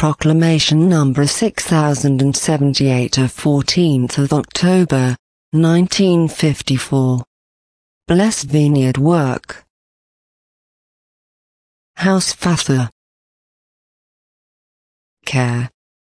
Proclamation number 6078 of 14th of October, 1954. Blessed Vineyard Work. Hausvater. Care.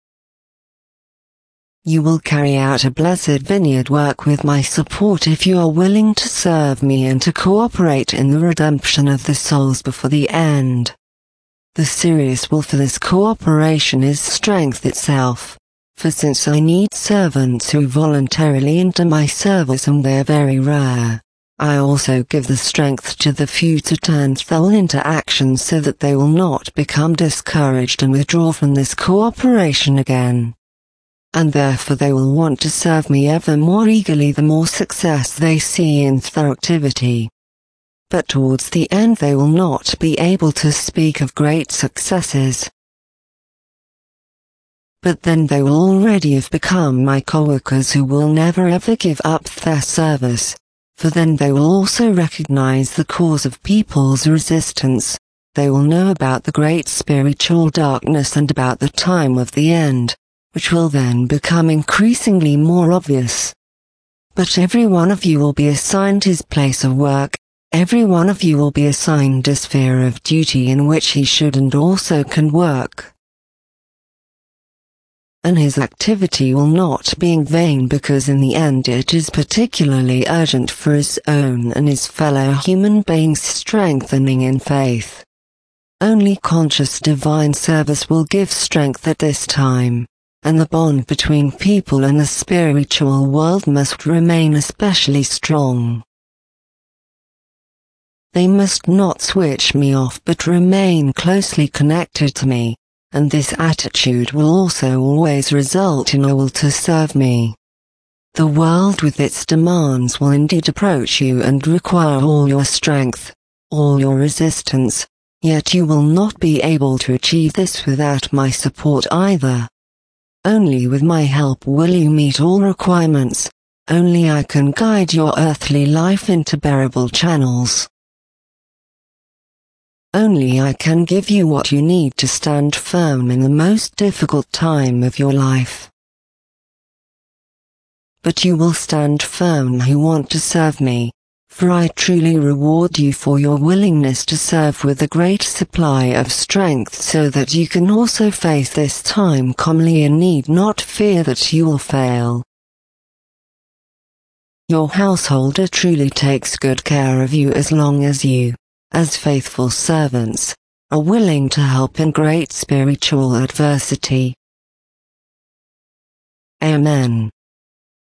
You will carry out a blessed vineyard work with my support if you are willing to serve me and to cooperate in the redemption of the souls before the end. The serious will for this cooperation is strength itself, for since I need servants who voluntarily enter my service and they are very rare, I also give the strength to the few to turn soul into action so that they will not become discouraged and withdraw from this cooperation again. And therefore they will want to serve me ever more eagerly the more success they see in their activity. But towards the end they will not be able to speak of great successes. But then they will already have become my co-workers who will never ever give up their service, for then they will also recognize the cause of people's resistance, they will know about the great spiritual darkness and about the time of the end, which will then become increasingly more obvious. But every one of you will be assigned his place of work, every one of you will be assigned a sphere of duty in which he should and also can work. And his activity will not be in vain because in the end it is particularly urgent for his own and his fellow human beings' strengthening in faith. Only conscious divine service will give strength at this time, and the bond between people and the spiritual world must remain especially strong. They must not switch me off but remain closely connected to me, and this attitude will also always result in a will to serve me. The world with its demands will indeed approach you and require all your strength, all your resistance, yet you will not be able to achieve this without my support either. Only with my help will you meet all requirements, only I can guide your earthly life into bearable channels. Only I can give you what you need to stand firm in the most difficult time of your life. But you will stand firm who want to serve me, for I truly reward you for your willingness to serve with a great supply of strength so that you can also face this time calmly and need not fear that you will fail. Your householder truly takes good care of you as long as you, as faithful servants, are willing to help in great spiritual adversity. Amen.